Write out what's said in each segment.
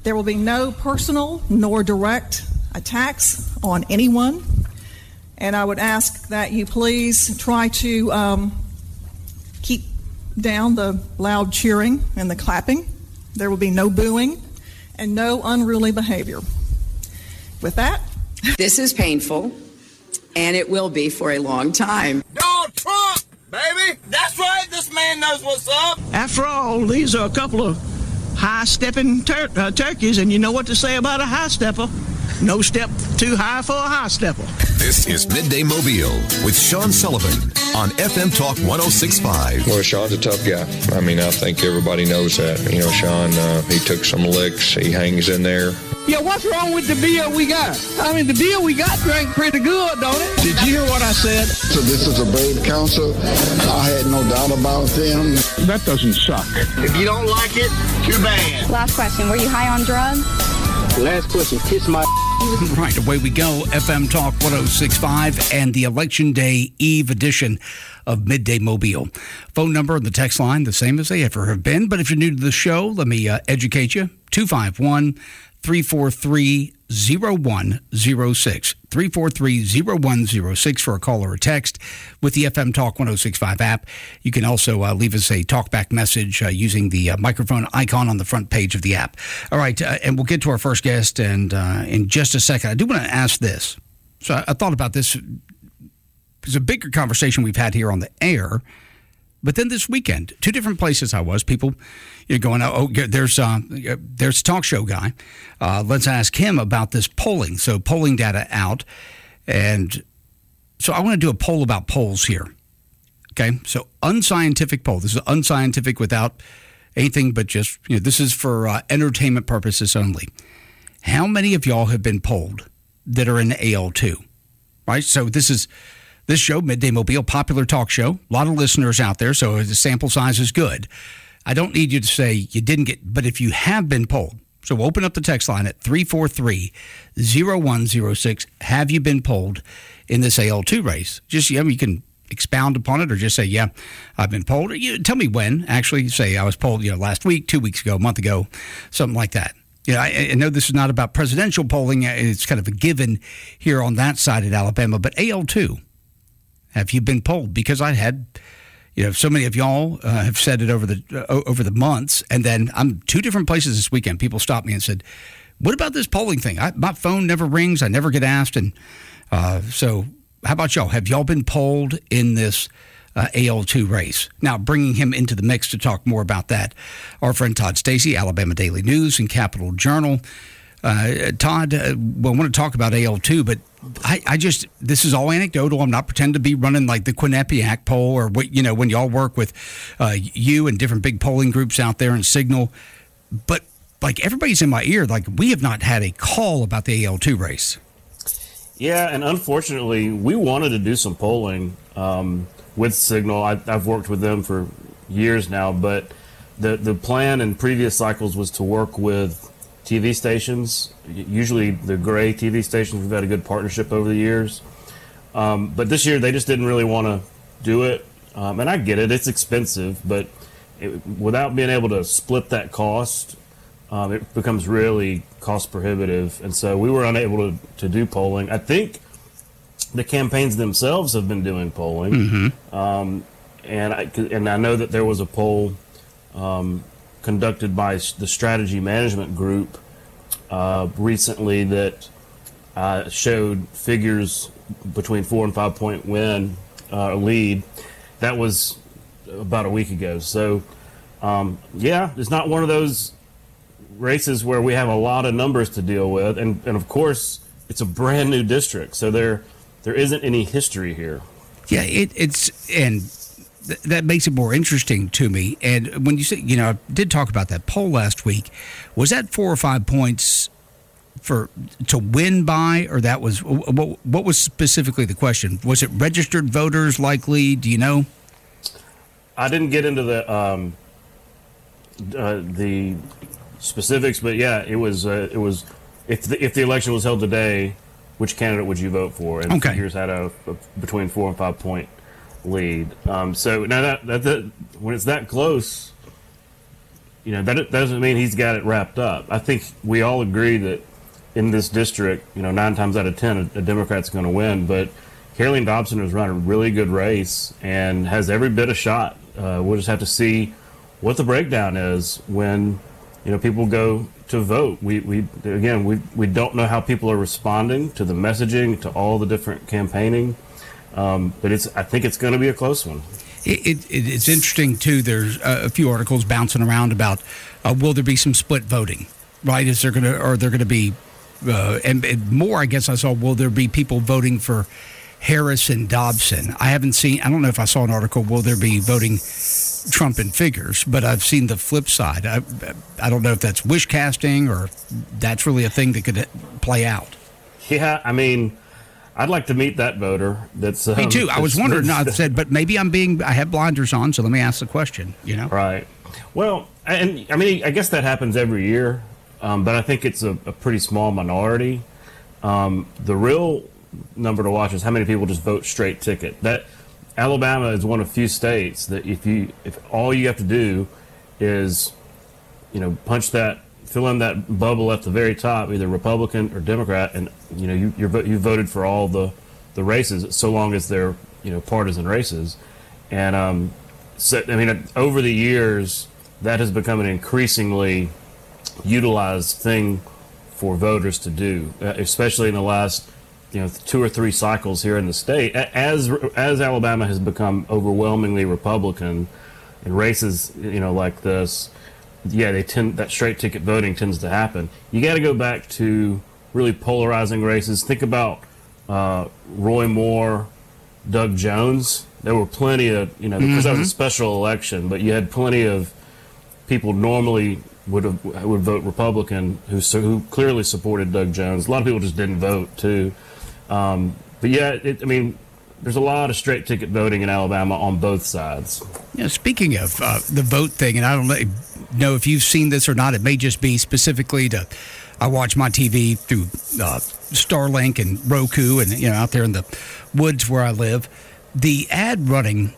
There will be no personal nor direct attacks on anyone. And I would ask that you please try to keep down the loud cheering and the clapping. There will be no booing and no unruly behavior. With that, this is painful, and it will be for a long time. Donald Trump, baby! That's right, this man knows what's up! After all, these are a couple of high-stepping turkeys, and you know what to say about a high-stepper. No step too high for a high-stepper. This is Midday Mobile with Sean Sullivan on FM Talk 106.5. Well, Sean's a tough guy. I mean, I think everybody knows that. You know, Sean, he took some licks. He hangs in there. Yeah, what's wrong with the beer we got? I mean, the beer we got drank pretty good, don't it? Did you hear what I said? So this is a brave council. I had no doubt about them. That doesn't suck. If you don't like it, too bad. Last question, were you high on drugs? Last question, kiss my... Right, away we go. FM Talk 106.5 and the Election Day Eve edition of Midday Mobile. Phone number and the text line, the same as they ever have been. But if you're new to the show, let me educate you. 251-343-0106. 343-0106 for a call or a text with the FM Talk 106.5 app. You can also leave us a talkback message using the microphone icon on the front page of the app. All right, and we'll get to our first guest and in just a second. I do want to ask this. So I thought about this. It's a bigger conversation we've had here on the air. But then this weekend, two different places I was, people going, oh, there's a talk show guy. Let's ask him about this polling. So polling data out. And so I want to do a poll about polls here. Okay, so unscientific poll. This is unscientific without anything but just, this is for entertainment purposes only. How many of y'all have been polled that are in AL2? Right, so this show, Midday Mobile, popular talk show, a lot of listeners out there, so the sample size is good. I don't need you to say you didn't get, but if you have been polled, so open up the text line at 343-0106. Have you been polled in this AL2 race? Just, you can expound upon it or just say, yeah, I've been polled. Tell me when. Actually, say I was polled, last week, 2 weeks ago, a month ago, something like that. I know this is not about presidential polling. It's kind of a given here on that side at Alabama, but AL2. Have you been polled? Because I had, so many of y'all have said it over the months, and then I'm two different places this weekend. People stopped me and said, "What about this polling thing? My phone never rings. I never get asked." And so, how about y'all? Have y'all been polled in this AL2 race? Now, bringing him into the mix to talk more about that, our friend Todd Stacy, Alabama Daily News and Capital Journal. Todd, I want to talk about AL2, but this is all anecdotal. I'm not pretending to be running like the Quinnipiac poll or what, when y'all work with you and different big polling groups out there and Signal. But like everybody's in my ear, like we have not had a call about the AL2 race. Yeah, and unfortunately, we wanted to do some polling with Signal. I've worked with them for years now, but the plan in previous cycles was to work with TV stations, usually the gray TV stations. We've had a good partnership over the years. But this year, they just didn't really want to do it. And I get it. It's expensive. But without being able to split that cost, it becomes really cost prohibitive. And so we were unable to do polling. I think the campaigns themselves have been doing polling. Mm-hmm. And I know that there was a poll conducted by the Strategy Management Group recently that showed figures between 4 and 5 point win lead. That was about a week ago. So, it's not one of those races where we have a lot of numbers to deal with. And of course, it's a brand new district. So there isn't any history here. Yeah, that makes it more interesting to me. And when you say, I did talk about that poll last week. Was that 4 or 5 points to win by, or that was what was specifically the question? Was it registered voters likely? Do you know? I didn't get into the specifics, but yeah, it was if the election was held today, which candidate would you vote for? And figures had a between 4 and 5 point lead. So now that when it's that close, that doesn't mean he's got it wrapped up. I think we all agree that in this district, 9 times out of 10, a Democrat's going to win. But Caroline Dobson has run a really good race and has every bit a shot. We'll just have to see what the breakdown is when people go to vote. We don't know how people are responding to the messaging, to all the different campaigning. But I think it's going to be a close one. It's interesting too. There's a few articles bouncing around about will there be some split voting, right? Is there going to be and more? I guess I saw. Will there be people voting for Harris and Dobson? I don't know if I saw an article. Will there be voting Trump and figures? But I've seen the flip side. I don't know if that's wish casting or that's really a thing that could play out. Yeah, I mean, I'd like to meet that voter. That's me too. I was wondering. I said, but maybe I have blinders on, so let me ask the question. Right. Well, and I mean, I guess that happens every year, but I think it's a pretty small minority. The real number to watch is how many people just vote straight ticket. That Alabama is one of few states that if all you have to do is fill in that bubble at the very top, either Republican or Democrat, and you voted for all the races, so long as they're partisan races. And so I mean, over the years, that has become an increasingly utilized thing for voters to do, especially in the last 2 or 3 cycles here in the state. As Alabama has become overwhelmingly Republican in races like this. Yeah, that straight ticket voting tends to happen. You got to go back to really polarizing races. Think about Roy Moore, Doug Jones. There were plenty of because that was a special election, but you had plenty of people normally would vote Republican who clearly supported Doug Jones. A lot of people just didn't vote too. But yeah, there's a lot of straight ticket voting in Alabama on both sides. Speaking of the vote thing, and I don't know if you've seen this or not, it may just be specifically I watch my TV through Starlink and Roku and out there in the woods where I live. The ad running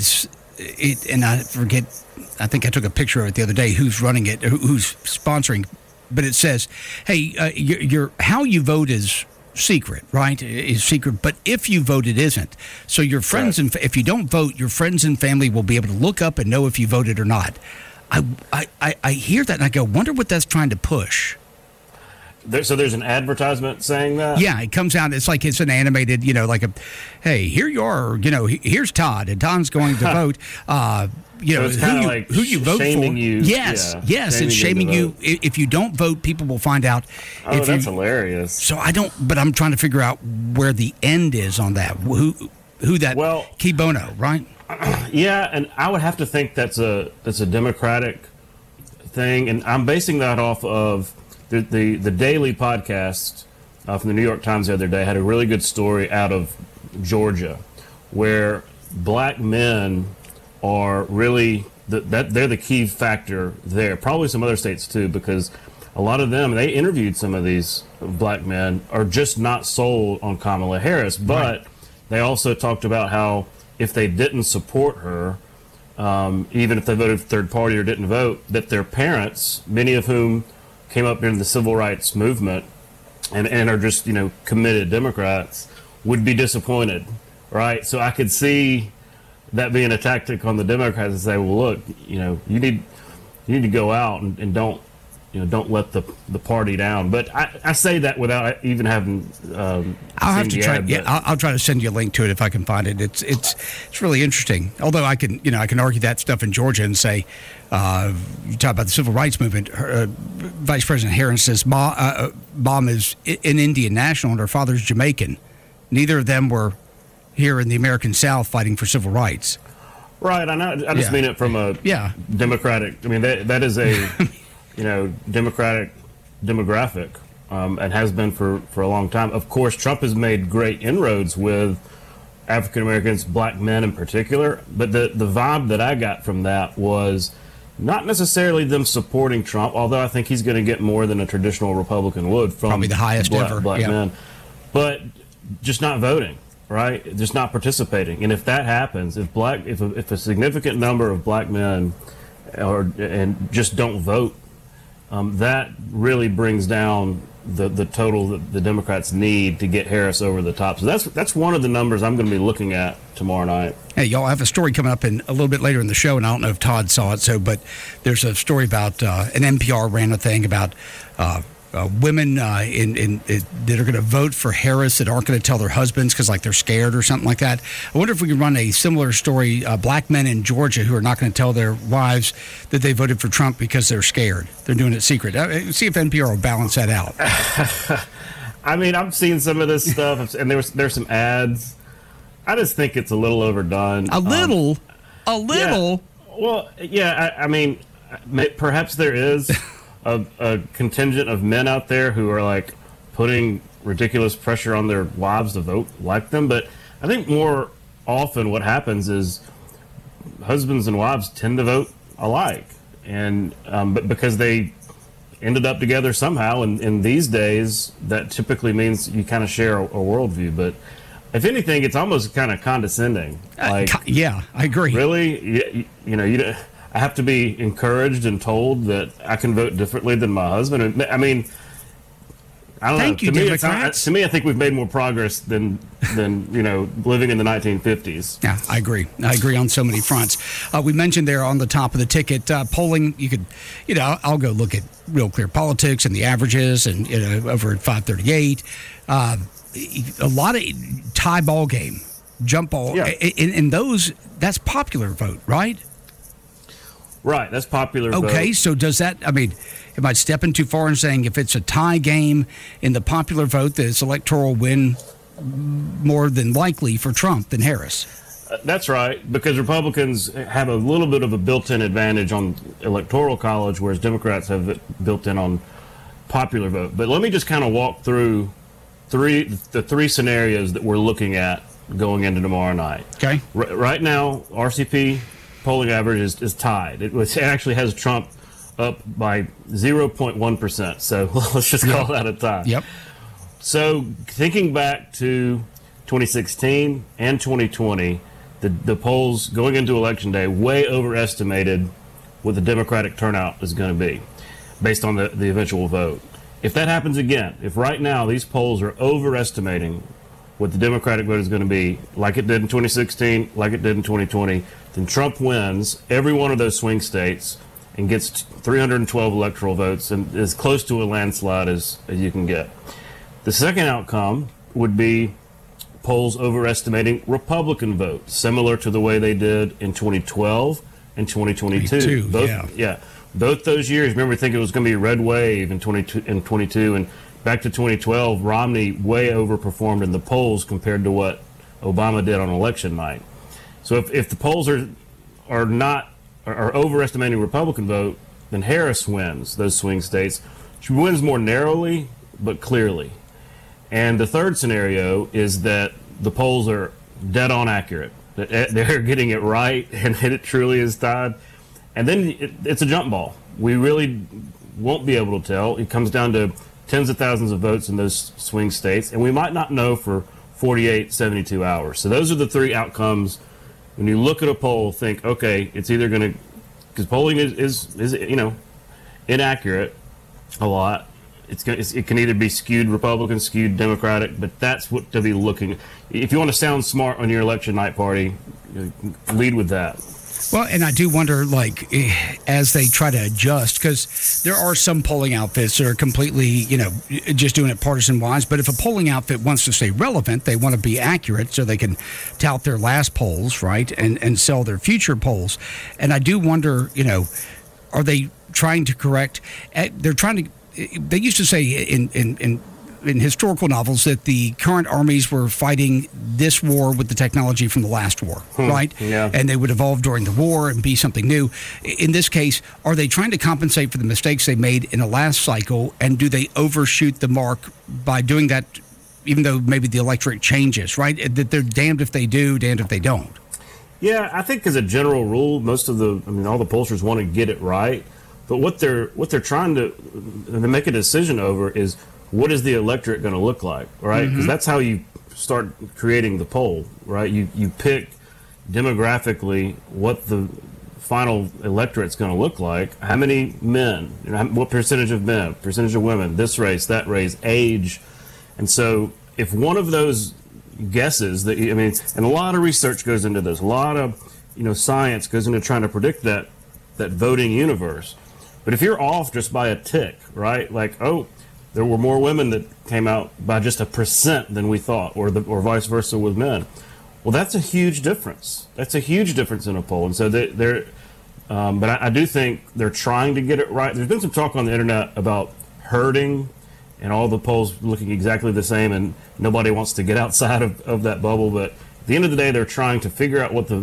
and I forget, I think I took a picture of it the other day, who's running it, who's sponsoring, but it says, hey, your how you vote is secret, right? Is secret, but if you vote, it isn't. So your friends, and if you don't vote, your friends and family will be able to look up and know if you voted or not. I hear that and I go, wonder what that's trying to push. So there's an advertisement saying that? Yeah, it comes out. It's like it's an animated, hey, here you are. Here's Todd, and Todd's going to vote. So it's who you vote for? You. Yes, it's shaming you. If you don't vote, people will find out. Oh, that's hilarious. So but I'm trying to figure out where the end is on that. Who that? Key Bono, right? Yeah, and I would have to think that's a Democratic thing, and I'm basing that off of the Daily podcast from the New York Times the other day had a really good story out of Georgia, where black men are really they're the key factor there. Probably some other states too, because a lot of them, they interviewed some of these black men, are just not sold on Kamala Harris, but they also talked about how if they didn't support her, even if they voted third party or didn't vote, that their parents, many of whom came up during the civil rights movement and are just, committed Democrats, would be disappointed, right? So I could see that being a tactic on the Democrats to say, well, look, you need to go out and don't let the party down. But I say that without even having. I'll have to try. I'll try to send you a link to it if I can find it. It's really interesting. Although I can argue that stuff in Georgia and say, you talk about the civil rights movement. Vice President Harris says Mom is an Indian national and her father's Jamaican. Neither of them were here in the American South fighting for civil rights. Right. I just mean it from a Democratic. I mean that is a. Democratic demographic, and has been for a long time. Of course, Trump has made great inroads with African Americans, black men in particular, but the vibe that I got from that was not necessarily them supporting Trump, although I think he's going to get more than a traditional Republican would from probably the highest black men, but just not voting, right? Just not participating. And if that happens, if a significant number of black men and just don't vote, that really brings down the total that the Democrats need to get Harris over the top. So that's one of the numbers I'm going to be looking at tomorrow night. Hey, y'all have a story coming up in a little bit later in the show, and I don't know if Todd saw it. But there's a story about an NPR ran a thing about women that are going to vote for Harris that aren't going to tell their husbands because they're scared or something like that. I wonder if we can run a similar story. Black men in Georgia who are not going to tell their wives that they voted for Trump because they're scared. They're doing it secret. See if NPR will balance that out. I mean, I've seen some of this stuff, and there's some ads. I just think it's a little overdone. A little. Yeah. Well, yeah. I mean, perhaps there is a contingent of men out there who are putting ridiculous pressure on their wives to vote like them. But I think more often what happens is husbands and wives tend to vote alike, and but because they ended up together somehow, and in these days that typically means you kind of share a worldview. But if anything, it's almost kind of condescending. Yeah, I agree. Really, I have to be encouraged and told that I can vote differently than my husband. I mean, I don't know. Thank you, Democrats. To me, I think we've made more progress than living in the 1950s. Yeah, I agree. I agree on so many fronts. We mentioned there on the top of the ticket polling. You could, I'll go look at Real Clear Politics and the averages, and over at 538, a lot of tie ball game, jump ball. Yeah. In those, that's popular vote, right? Right, that's popular vote. Okay, so does that, am I stepping too far in saying if it's a tie game in the popular vote, that it's electoral win more than likely for Trump than Harris? That's right, because Republicans have a little bit of a built-in advantage on Electoral College, whereas Democrats have it built in on popular vote. But let me just kind of walk through the three scenarios that we're looking at going into tomorrow night. Okay. Right now, RCP polling average is tied. It actually has Trump up by 0.1%. So let's just call that a tie. Yep. So thinking back to 2016 and 2020, the polls going into Election Day way overestimated what the Democratic turnout is going to be based on the eventual vote. If that happens again, if right now these polls are overestimating what the Democratic vote is going to be, like it did in 2016, like it did in 2020, then Trump wins every one of those swing states and gets 312 electoral votes and as close to a landslide as you can get. The second outcome would be polls overestimating Republican votes, similar to the way they did in 2012 and 2022. Both those years, remember, thinking it was going to be a red wave in 22, and back to 2012, Romney way overperformed in the polls compared to what Obama did on election night. So if the polls are overestimating Republican vote, then Harris wins those swing states. She wins more narrowly, but clearly. And the third scenario is that the polls are dead on accurate. They're getting it right, and it truly is tied. And then it's a jump ball. We really won't be able to tell. It comes down to tens of thousands of votes in those swing states, and we might not know for 48, 72 hours. So those are the three outcomes. When you look at a poll, think, okay, it's either going to, because polling is inaccurate a lot. It can either be skewed Republican, skewed Democratic, but that's what to be looking. If you want to sound smart on your election night party, lead with that. Well, and I do wonder, as they try to adjust, because there are some polling outfits that are completely, just doing it partisan-wise. But if a polling outfit wants to stay relevant, they want to be accurate so they can tout their last polls, right, and sell their future polls. And I do wonder, are they trying to correct? They're trying to. They used to say in historical novels that the current armies were fighting this war with the technology from the last war, right? Yeah. And they would evolve during the war and be something new. In this case, are they trying to compensate for the mistakes they made in the last cycle, and do they overshoot the mark by doing that, even though maybe the electorate changes, right? That they're damned if they do, damned if they don't. Yeah, I think as a general rule, all the pollsters want to get it right, but what they're trying to make a decision over is, what is the electorate going to look like, right? Because that's how you start creating the poll, right? You pick demographically what the final electorate's going to look like. How many men? What percentage of men? Percentage of women? This race, that race, age. And so if one of those guesses that, and a lot of research goes into this, a lot of, science goes into trying to predict that voting universe. But if you're off just by a tick, right? Like, oh, there were more women that came out by just 1% than we thought, or vice versa with men. Well, that's a huge difference. That's a huge difference in a poll. And so but I do think they're trying to get it right. There's been some talk on the internet about herding and all the polls looking exactly the same, and nobody wants to get outside of that bubble. But at the end of the day, they're trying to figure out what the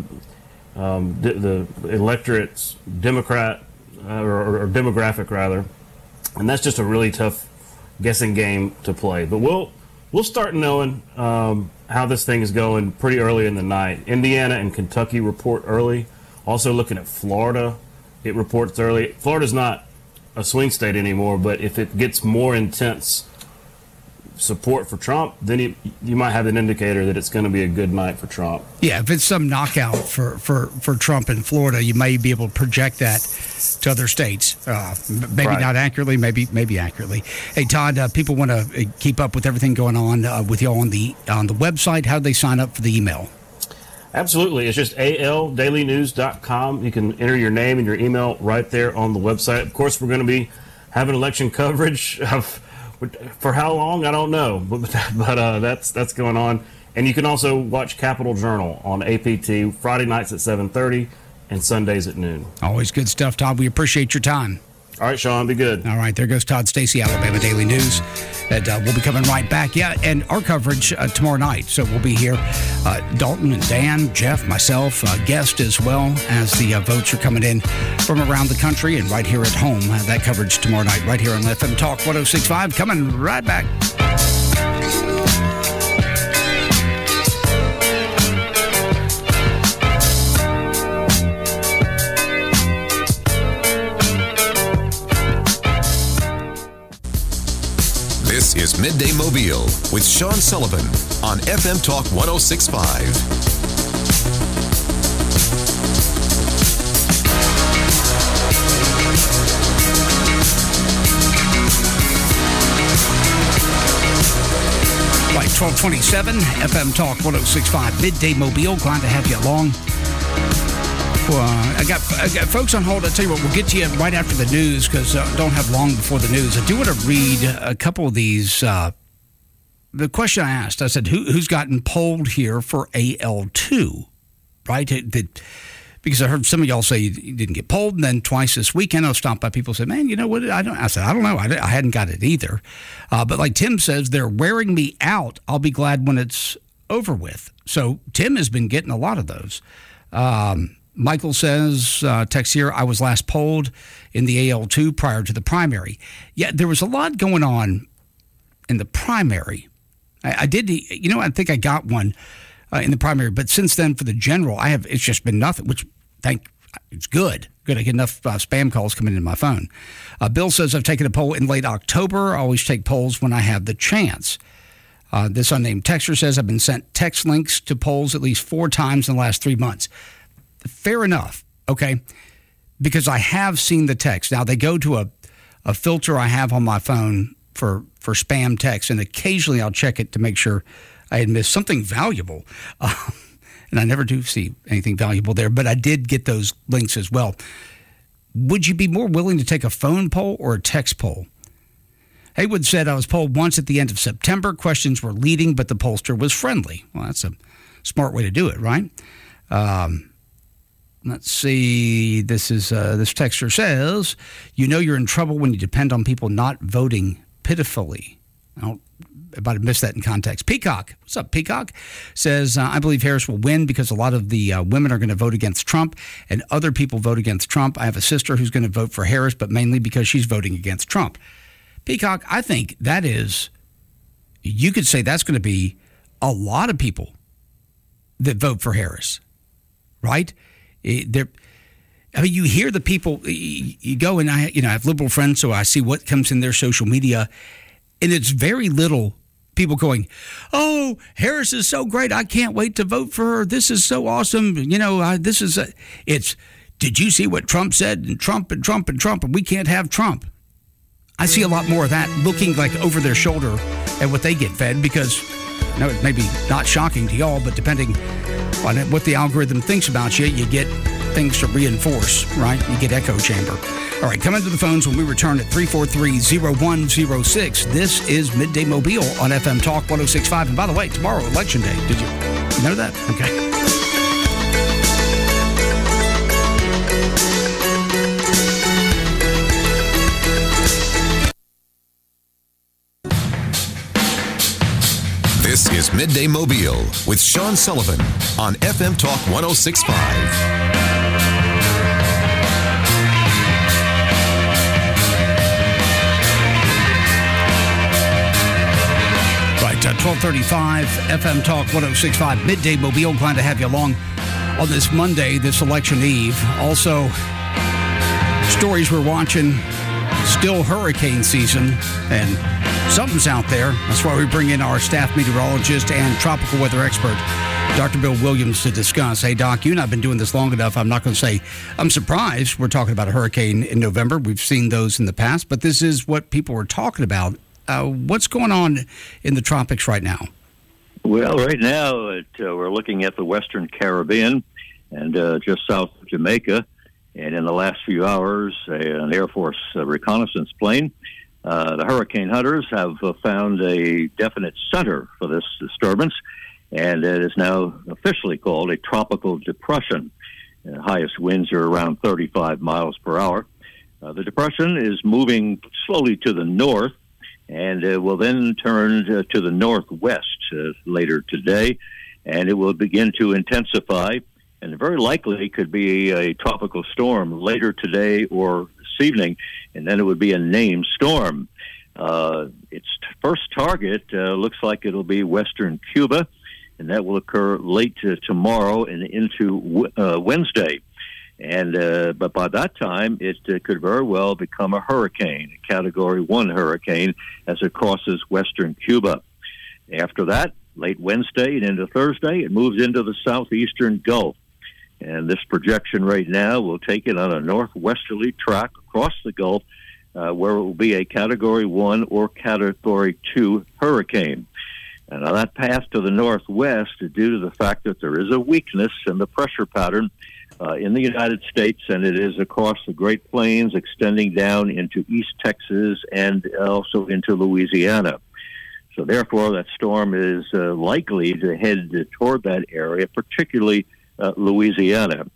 electorate's Democrat or demographic rather, and that's just a really tough guessing game to play. But we'll start knowing how this thing is going pretty early in the night. Indiana and Kentucky report early. Also looking at Florida, it reports early. Florida's not a swing state anymore, but if it gets more intense support for Trump, then you might have an indicator that it's going to be a good night for Trump. Yeah, if it's some knockout for Trump in Florida, you may be able to project that to other states. Maybe Right. not accurately, maybe accurately. Hey, Todd, people want to keep up with everything going on with y'all on the website. How do they sign up for the email? Absolutely. It's just aldailynews.com. You can enter your name and your email right there on the website. Of course, we're going to be having election coverage for how long, I don't know, but that's going on. And you can also watch Capitol Journal on APT Friday nights at 7:30 and Sundays at noon. Always good stuff, Todd. We appreciate your time. All right, Sean, be good. All right, there goes Todd Stacey, Alabama Daily News. And we'll be coming right back. Yeah, and our coverage tomorrow night. So we'll be here. Dalton and Dan, Jeff, myself, guest as well, as the votes are coming in from around the country and right here at home. That coverage tomorrow night right here on FM Talk 106.5. Coming right back. This is Midday Mobile with Sean Sullivan on FM Talk 106.5. Right, 1227, FM Talk 106.5, Midday Mobile. Glad to have you along. I got folks on hold. I'll tell you what, we'll get to you right after the news because don't have long before the news. I do want to read a couple of these. The question I asked, I said, who's gotten polled here for AL2, right? Because I heard some of y'all say you didn't get polled, and then twice this weekend I was stopped by people who said, man, you know what? I said, I don't know. I hadn't got it either. But like Tim says, they're wearing me out. I'll be glad when it's over with. So Tim has been getting a lot of those. Michael says, text here, I was last polled in the AL2 prior to the primary. Yeah, there was a lot going on in the primary. I did, I think I got one in the primary, but since then for the general, it's just been nothing, which it's good. Good, I get enough spam calls coming into my phone. Bill says, I've taken a poll in late October. I always take polls when I have the chance. This unnamed texter says, I've been sent text links to polls at least 4 times in the last 3 months. Fair enough, okay, because I have seen the text. Now, they go to a filter I have on my phone for spam text, and occasionally I'll check it to make sure I had missed something valuable. And I never do see anything valuable there, but I did get those links as well. Would you be more willing to take a phone poll or a text poll? Haywood said, I was polled once at the end of September. Questions were leading, but the pollster was friendly. Well, that's a smart way to do it, right? Let's see. This texter says, you're in trouble when you depend on people not voting pitifully. I might have missed that in context. Peacock, what's up, Peacock? Says, I believe Harris will win because a lot of the women are going to vote against Trump and other people vote against Trump. I have a sister who's going to vote for Harris, but mainly because she's voting against Trump. Peacock, I think that is, you could say that's going to be a lot of people that vote for Harris, right? You hear the people, you go and I have liberal friends, so I see what comes in their social media, and it's very little people going, oh, Harris is so great. I can't wait to vote for her. This is so awesome. It's did you see what Trump said? And Trump and Trump and Trump, and we can't have Trump. I see a lot more of that looking like over their shoulder at what they get fed because, I know it may be not shocking to y'all, but depending on what the algorithm thinks about you, you get things to reinforce, right? You get echo chamber. All right, come into the phones when we return at 343-0106. This is Midday Mobile on FM Talk 106.5. And by the way, tomorrow, Election Day. Did you know that? Okay. This is Midday Mobile with Sean Sullivan on FM Talk 106.5. Right, 1235 FM Talk 106.5 Midday Mobile. Glad to have you along on this Monday, this election eve. Also, stories we're watching, still hurricane season, and something's out there. That's why we bring in our staff meteorologist and tropical weather expert, Dr. Bill Williams, to discuss. Hey, Doc, you and I have been doing this long enough. I'm not going to say I'm surprised we're talking about a hurricane in November. We've seen those in the past, but this is what people were talking about. What's going on in the tropics right now? Well, right now we're looking at the Western Caribbean and just south of Jamaica. And in the last few hours, an Air Force reconnaissance plane, the hurricane hunters have found a definite center for this disturbance, and it is now officially called a tropical depression. Highest winds are around 35 miles per hour. The depression is moving slowly to the north, and it will then turn to the northwest later today, and it will begin to intensify, and very likely could be a tropical storm later today or this evening, and then it would be a named storm. Its first target looks like it'll be western Cuba, and that will occur late tomorrow and into Wednesday. And but by that time, it could very well become a hurricane, a Category 1 hurricane, as it crosses western Cuba. After that, late Wednesday and into Thursday, it moves into the southeastern Gulf. And this projection right now will take it on a northwesterly track across the Gulf, where it will be a Category 1 or Category 2 hurricane. And on that path to the northwest, due to the fact that there is a weakness in the pressure pattern in the United States, and it is across the Great Plains, extending down into East Texas and also into Louisiana. So therefore, that storm is likely to head toward that area, particularly Louisiana.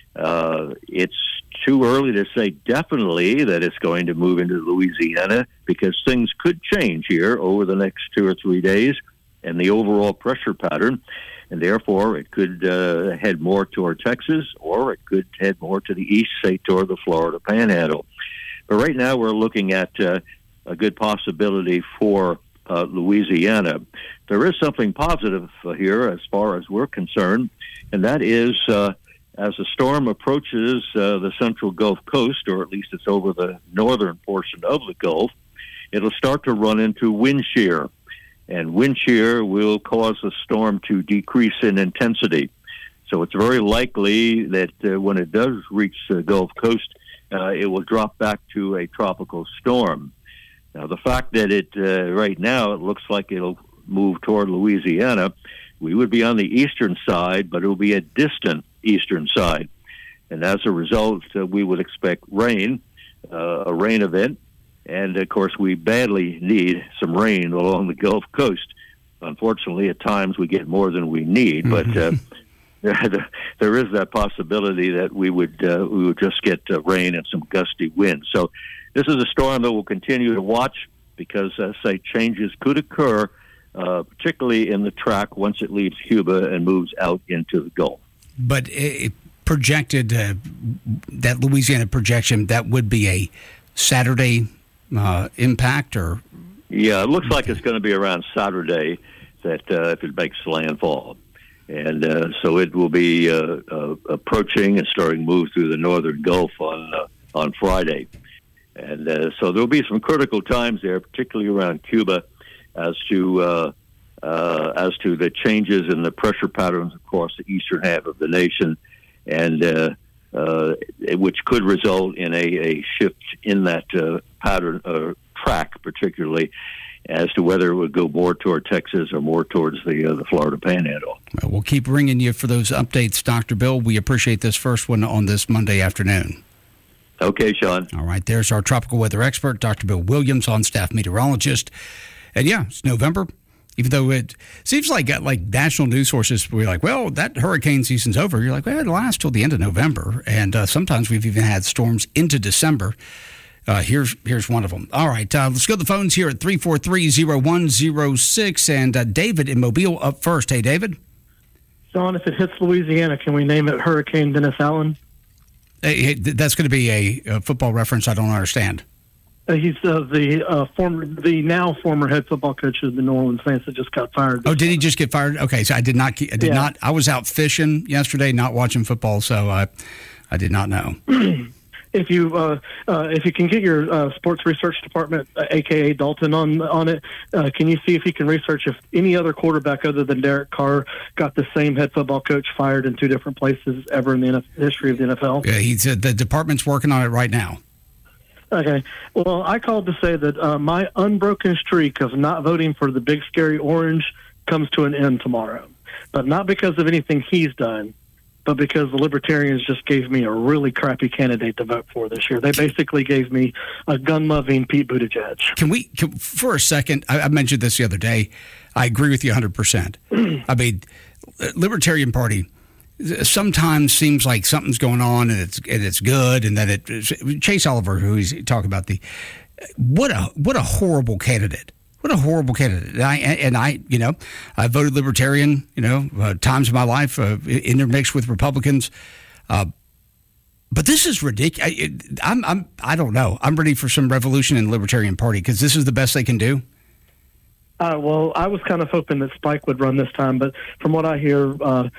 It's too early to say definitely that it's going to move into Louisiana, because things could change here over the next 2 or 3 days and the overall pressure pattern, and therefore it could head more toward Texas, or it could head more to the east, say toward the Florida Panhandle. But right now we're looking at a good possibility for Louisiana. There is something positive here as far as we're concerned, and that is as the storm approaches the central Gulf Coast, or at least it's over the northern portion of the Gulf, it'll start to run into wind shear. And wind shear will cause the storm to decrease in intensity. So it's very likely that when it does reach the Gulf Coast, it will drop back to a tropical storm. Now, the fact that it right now it looks like it'll move toward Louisiana, we would be on the eastern side, but it will be a distant eastern side. And as a result, we would expect rain, a rain event. And, of course, we badly need some rain along the Gulf Coast. Unfortunately, at times we get more than we need, but there is that possibility that we would just get rain and some gusty winds. So this is a storm that we'll continue to watch, because, say, changes could occur, particularly in the track once it leaves Cuba and moves out into the Gulf. But it projected, that Louisiana projection, that would be a Saturday impact, or? Yeah, it looks like it's going to be around Saturday that if it makes landfall. And so it will be approaching and starting to move through the northern Gulf on Friday. And so there will be some critical times there, particularly around Cuba, as to the changes in the pressure patterns across the eastern half of the nation. And which could result in a shift in that pattern track, particularly as to whether it would go more toward Texas or more towards the Florida Panhandle. Well, we'll keep ringing you for those updates, Dr. Bill. We appreciate this first one on this Monday afternoon. Okay, Sean. All right, there's our tropical weather expert, Dr. Bill Williams, on-staff meteorologist. And yeah, it's November. Even though it seems like national news sources, we're like, well, that hurricane season's over. You're like, well, it'll last till the end of November. And sometimes we've even had storms into December. Here's one of them. All right, let's go to the phones here at 343-0106. And David in Mobile up first. Hey, David. Sean, if it hits Louisiana, can we name it Hurricane Dennis Allen? Hey, that's going to be a football reference I don't understand. He's the now former head football coach of the New Orleans Saints that just got fired. Oh, did he just get fired? Okay, so I did not. I was out fishing yesterday, not watching football, so I did not know. If you can get your sports research department, aka Dalton, on it, can you see if you can research if any other quarterback other than Derek Carr got the same head football coach fired in two different places ever in the history of the NFL? Yeah, he said the department's working on it right now. Okay. Well, I called to say that my unbroken streak of not voting for the big scary orange comes to an end tomorrow, but not because of anything he's done, but because the Libertarians just gave me a really crappy candidate to vote for this year. They basically gave me a gun-loving Pete Buttigieg. Can for a second, I mentioned this the other day. I agree with you 100%. I mean, Libertarian Party sometimes seems like something's going on and it's good, and then Chase Oliver, who he's talking about, what a horrible candidate. What a horrible candidate. I voted Libertarian, times in my life, intermixed with Republicans. But this is ridiculous. I don't know. I'm ready for some revolution in the Libertarian Party because this is the best they can do. Well, I was kind of hoping that Spike would run this time, but from what I hear,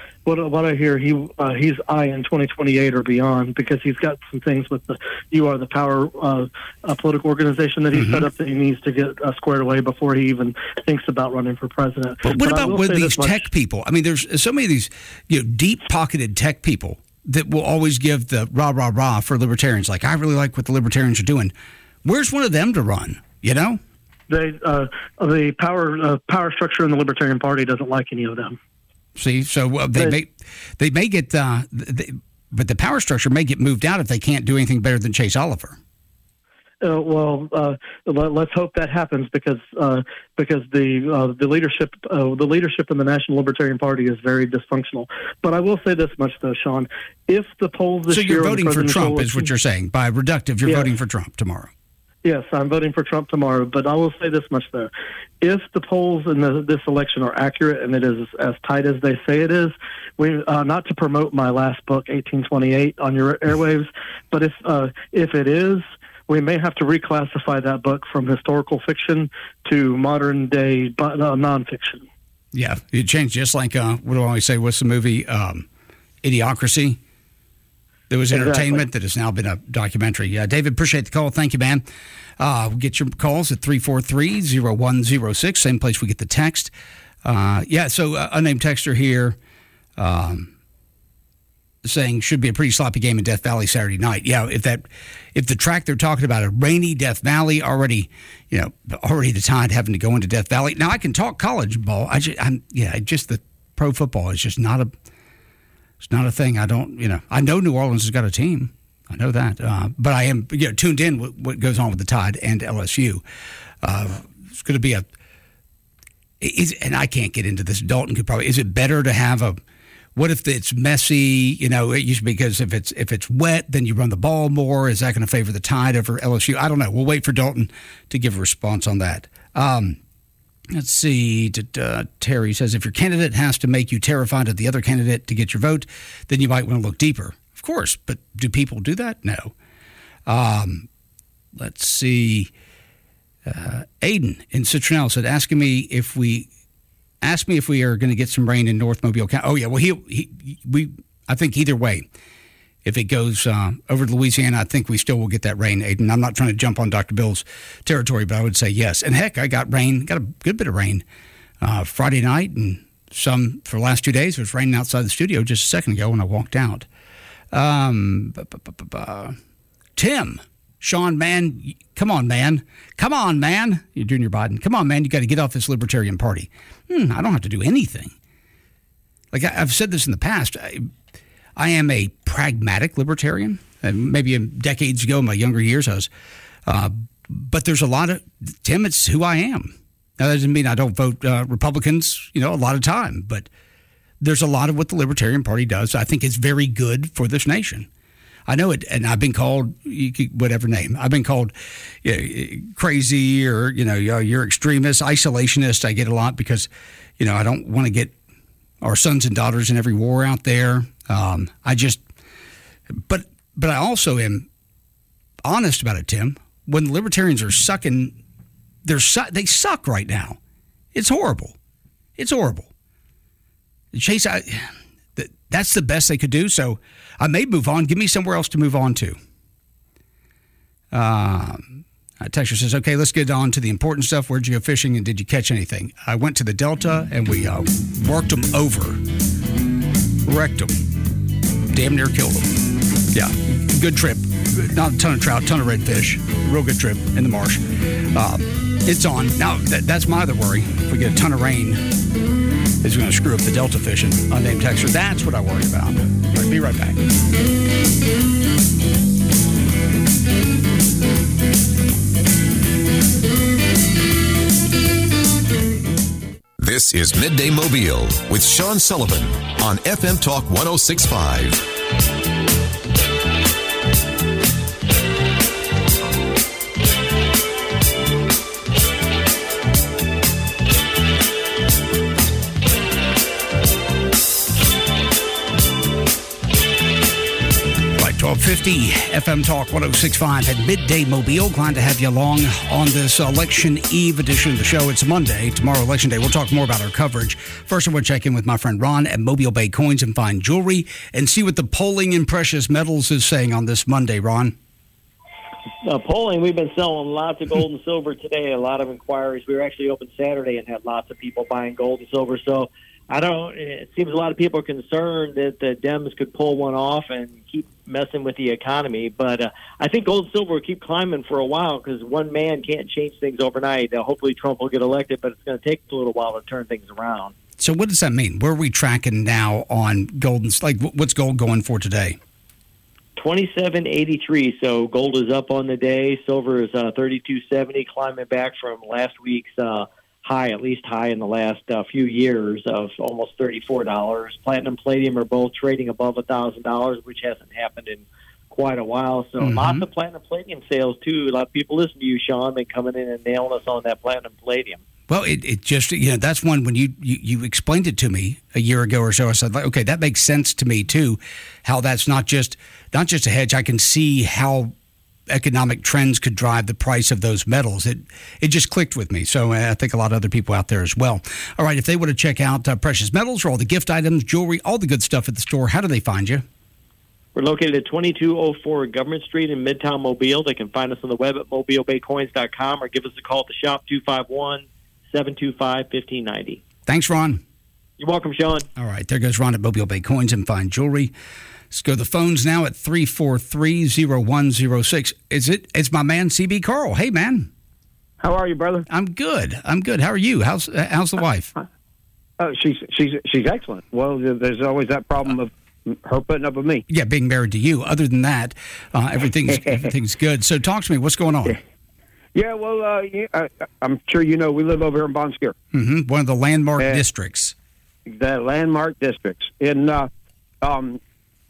he's eyeing 2028 or beyond because he's got some things with the You Are the Power political organization that he set up that he needs to get squared away before he even thinks about running for president. But what about with these tech people? I mean, there's so many of these deep-pocketed tech people that will always give the rah-rah-rah for libertarians. Like, I really like what the libertarians are doing. Where's one of them to run, the power structure in the Libertarian Party doesn't like any of them. See, so they may get, but the power structure may get moved out if they can't do anything better than Chase Oliver. Let's hope that happens because the leadership in the National Libertarian Party is very dysfunctional. But I will say this much though, Sean: if the polls this year, so you're voting for Trump, is what you're saying. By reductive, you're voting for Trump tomorrow. Yes, I'm voting for Trump tomorrow, but I will say this much, though. If the polls in this election are accurate and it is as tight as they say it is, not to promote my last book, 1828, on your airwaves, but if it is, we may have to reclassify that book from historical fiction to modern-day nonfiction. Yeah, it changed just like, what do I always say, what's the movie, Idiocracy? There was entertainment that has now been a documentary. David, appreciate the call. Thank you, man. We'll get your calls at 343-0106, same place we get the text. So unnamed texter here saying should be a pretty sloppy game in Death Valley Saturday night. Yeah, if the track they're talking about, a rainy Death Valley, already the Tide having to go into Death Valley. Now, I can talk college ball. Just the pro football is just not a... It's not a thing. I know New Orleans has got a team. I know that. But I am tuned in with what goes on with the Tide and LSU. It's going to be and I can't get into this. Dalton could probably, is it better to have what if it's messy? It used to be because if it's wet, then you run the ball more. Is that going to favor the Tide over LSU? I don't know. We'll wait for Dalton to give a response on that. Let's see. Terry says, if your candidate has to make you terrified of the other candidate to get your vote, then you might want to look deeper. Of course, but do people do that? No. Let's see. Aiden in Citronelle said, ask me if we are going to get some rain in North Mobile County. Oh, yeah. Well, I think either way, if it goes over to Louisiana, I think we still will get that rain, Aiden. I'm not trying to jump on Dr. Bill's territory, but I would say yes. And heck, I got a good bit of rain Friday night, and some for the last 2 days. It was raining outside the studio just a second ago when I walked out. Tim, Sean, man, come on, man. You're Junior Biden. Come on, man. You got to get off this Libertarian Party. I don't have to do anything. Like I've said this in the past. I am a pragmatic libertarian. Maybe decades ago, in my younger years, I was. But there's a lot of, Tim, it's who I am. Now, that doesn't mean I don't vote Republicans, a lot of time. But there's a lot of what the Libertarian Party does I think is very good for this nation. I know it, and I've been called whatever name. I've been called crazy or, you're extremist, isolationist. I get a lot because, I don't want to get our sons and daughters in every war out there. But I also am honest about it, Tim. When the libertarians are sucking, they suck right now. It's horrible. Chase, that's the best they could do. So I may move on. Give me somewhere else to move on to. Texture says, okay, let's get on to the important stuff. Where'd you go fishing and did you catch anything? I went to the Delta and we worked them over. Wrecked them. Damn near killed them. Yeah, good trip. Not a ton of trout, ton of redfish. Real good trip in the marsh. It's on. Now, that's my other worry. If we get a ton of rain, it's going to screw up the Delta fishing. Unnamed texture. That's what I worry about. All right, be right back. This is Midday Mobile with Sean Sullivan on FM Talk 106.5. Right, 1250 FM Talk 106.5 at Midday Mobile. Glad to have you along on this Election Eve edition of the show. It's Monday. Tomorrow, Election Day. We'll talk more about our coverage. First, I want to check in with my friend Ron at Mobile Bay Coins and Fine Jewelry and see what the polling in precious metals is saying on this Monday, Ron. Polling, we've been selling lots of gold and silver today, a lot of inquiries. We were actually open Saturday and had lots of people buying gold and silver. So it seems a lot of people are concerned that the Dems could pull one off and keep messing with the economy. But I think gold and silver will keep climbing for a while because one man can't change things overnight. Hopefully Trump will get elected, but it's going to take a little while to turn things around. So what does that mean? Where are we tracking now on gold? What's gold going for today? 27.83. So gold is up on the day. Silver is 32.70, climbing back from last week's high, at least high in the last few years of almost $34. Platinum, palladium are both trading above $1,000, which hasn't happened in quite a while. So lots of platinum, palladium sales too. A lot of people listen to you, Sean, been coming in and nailing us on that platinum, palladium. Well, it just, that's one when you explained it to me a year ago or so. I said, okay, that makes sense to me too. How that's not just a hedge. I can see how economic trends could drive the price of those metals. It just clicked with me. So I think a lot of other people out there as well. All right, if they want to check out precious metals or all the gift items, jewelry, all the good stuff at the store, how do they find you? We're located at 2204 Government Street in Midtown Mobile. They can find us on the web at mobilebaycoins.com or give us a call at the shop 251-725-1590. Thanks, Ron. You're welcome, Sean. All right, there goes Ron at Mobile Bay Coins and Fine Jewelry. Let's go to the phones now at 343-0106. It's my man, CB Carl. Hey, man. How are you, brother? I'm good. How are you? How's the wife? She's excellent. Well, there's always that problem of her putting up with me. Yeah, being married to you. Other than that, everything's good. So talk to me. What's going on? Yeah, well, I'm sure you know we live over here in Bon Secours. Mm-hmm. One of the landmark districts. The landmark districts. And I don't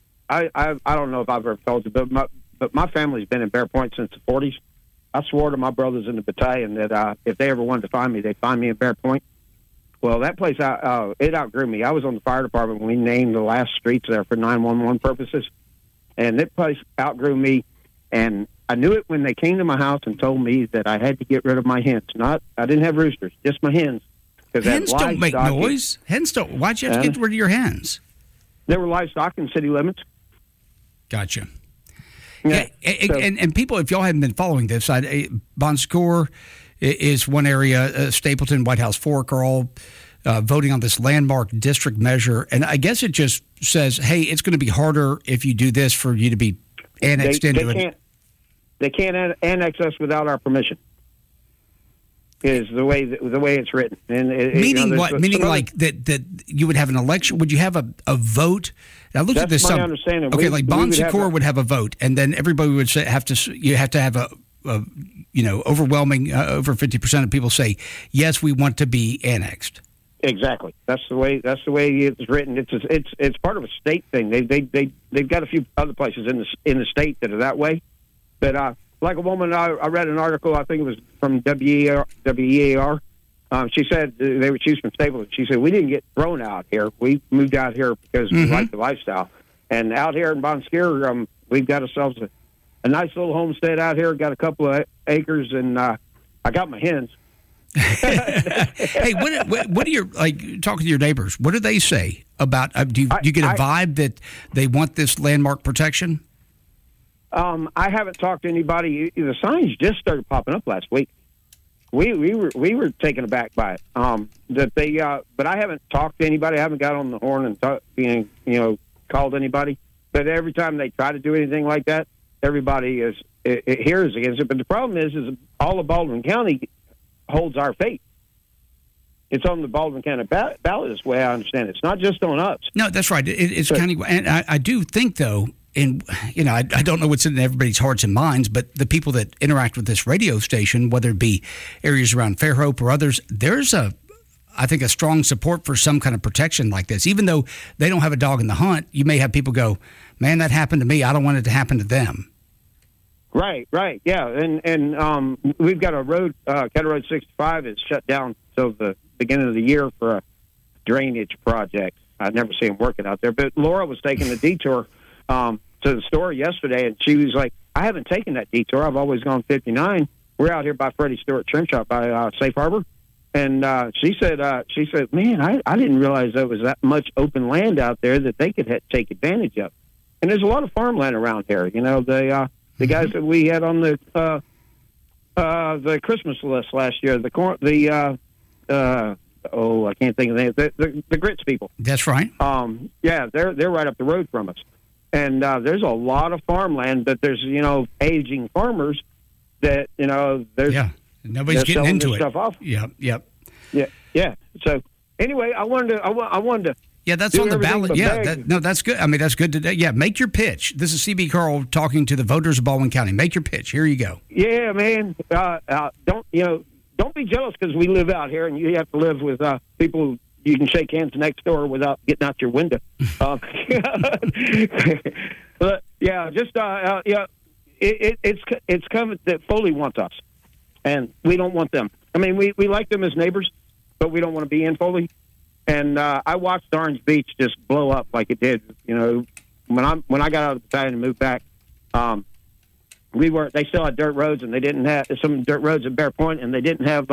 know if I've ever told you, but my family's been in Bear Point since the 40s. I swore to my brothers in the battalion that if they ever wanted to find me, they'd find me in Bear Point. Well, that place, it outgrew me. I was on the fire department when we named the last streets there for 911 purposes. And that place outgrew me. And I knew it when they came to my house and told me that I had to get rid of my hens. I didn't have roosters, just my hens. Hens don't make noise. Hens don't. Why'd you have to get rid of your hens? They were livestock in city limits. Gotcha. Yeah, and people, if y'all hadn't been following this, Bon Secours is one area. Stapleton, White House Fork are all voting on this landmark district measure. And I guess it just says, hey, it's going to be harder if you do this for you to be annexed into it. They can't annex us without our permission. Is the way it's written. And meaning what? Meaning like that you would have an election? Would you have a vote? Now look at this. That's my understanding. Okay, like Bon Secours would have a vote, and then everybody would say you have to have a overwhelming over 50% of people say yes, we want to be annexed. Exactly. That's the way it's written. It's part of a state thing. They've got a few other places in the state that are that way. But like a woman, I read an article. I think it was from WEAR. She said she's from Stapleton. She said we didn't get thrown out here. We moved out here because we like the lifestyle. And out here in Bon Secours, we've got ourselves a nice little homestead out here. Got a couple of acres, and I got my hens. Hey, what do your talking to your neighbors? What do they say about? Do you get a vibe that they want this landmark protection? I haven't talked to anybody. The signs just started popping up last week. We were taken aback by it. But I haven't talked to anybody. I haven't got on the horn and called anybody. But every time they try to do anything like that, everybody hears against it. But the problem is all of Baldwin County holds our fate. It's on the Baldwin County ballot is the way I understand it. It's not just on us. No, that's right. It's county. And I do think, though, and I don't know what's in everybody's hearts and minds, but the people that interact with this radio station, whether it be areas around Fairhope or others, there's I think a strong support for some kind of protection like this. Even though they don't have a dog in the hunt, you may have people go, man, that happened to me. I don't want it to happen to them. Right, yeah. And we've got a road, Kettle Road 65 is shut down till the beginning of the year for a drainage project. I've never seen them working out there. But Laura was taking the detour to the store yesterday, and she was like, I haven't taken that detour. I've always gone 59. We're out here by Freddie Stewart Trim Shop by Safe Harbor. And she said, man, I didn't realize there was that much open land out there that they could take advantage of. And there's a lot of farmland around here. The guys that we had on the Christmas list last year, I can't think of the name. The Grits people. That's right. Yeah, they're right up the road from us. And there's a lot of farmland, but there's aging farmers that nobody's getting into it. Stuff off. Yep. Yeah. So anyway, I wanted to. Yeah, that's on the ballot. Yeah, that's good. I mean, that's good today. Yeah, make your pitch. This is CB Carl talking to the voters of Baldwin County. Make your pitch. Here you go. Yeah, man. Don't be jealous because we live out here and you have to live with people you can shake hands next door without getting out your window. But yeah, it's coming that Foley wants us, and we don't want them. I mean, we like them as neighbors, but we don't want to be in Foley. And I watched Orange Beach just blow up like it did. When I got out of the battalion and moved back, they still had dirt roads, and they didn't have some dirt roads at Bear Point, and they didn't have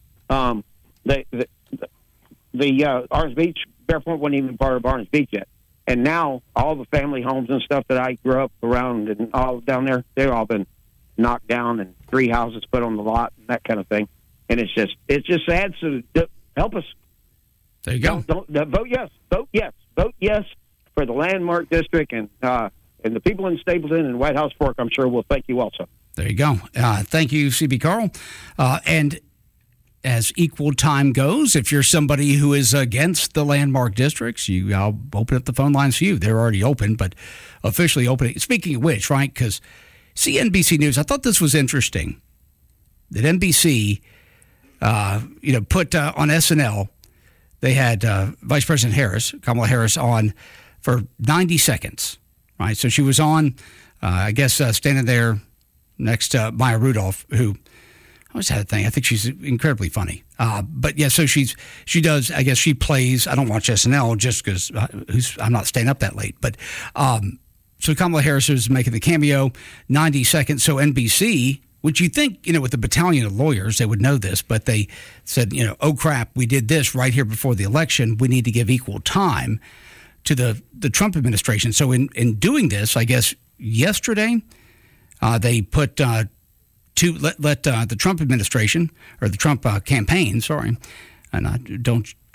the Orange Beach. Bear Point wasn't even part of Orange Beach yet. And now all the family homes and stuff that I grew up around and all down there, they've all been knocked down and 3 houses put on the lot and that kind of thing. And it's just sad. So help us. There you go. Vote yes for the landmark district, and the people in Stapleton and White House Fork, I'm sure, will thank you also. There you go. Thank you, CB Carl. And as equal time goes, if you're somebody who is against the landmark districts, I'll open up the phone lines for you. They're already open, but officially opening. Speaking of which, right, because CNBC News, I thought this was interesting that NBC, put on SNL, they had Vice President Harris, Kamala Harris, on for 90 seconds, right? So she was on, standing there next to Maya Rudolph, who I always had a thing. I think she's incredibly funny. But yeah, so she does, I guess she plays, I don't watch SNL just because I'm not staying up that late. But so Kamala Harris is making the cameo, 90 seconds. So NBC, which you think, with the battalion of lawyers, they would know this, but they said, oh crap, we did this right here before the election. We need to give equal time to the Trump administration. So in doing this, I guess yesterday, they put the Trump administration, or the Trump campaign, and don't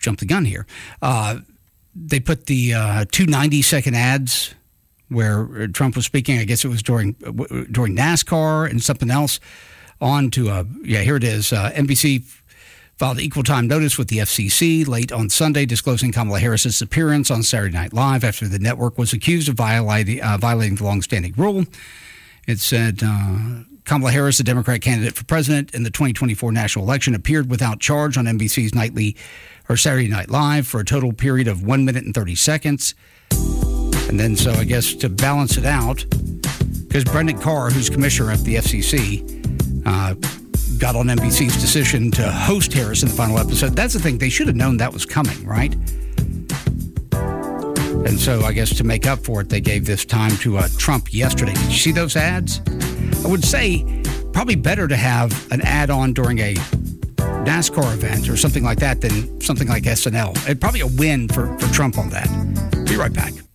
jump the gun here. They put the 2 90-second ads where Trump was speaking. I guess it was during NASCAR and something else. On to here it is. NBC filed equal time notice with the FCC late on Sunday, disclosing Kamala Harris's appearance on Saturday Night Live after the network was accused of violating the longstanding rule. It said Kamala Harris, the Democrat candidate for president in the 2024 national election, appeared without charge on NBC's Saturday Night Live for a total period of 1 minute and 30 seconds. And then, so I guess to balance it out, because Brendan Carr, who's commissioner at the FCC, got on NBC's decision to host Harris in the final episode. That's the thing. They should have known that was coming, right? And so I guess to make up for it, they gave this time to Trump yesterday. Did you see those ads? I would say probably better to have an ad on during a NASCAR event or something like that than something like SNL. Probably a win for Trump on that. Be right back.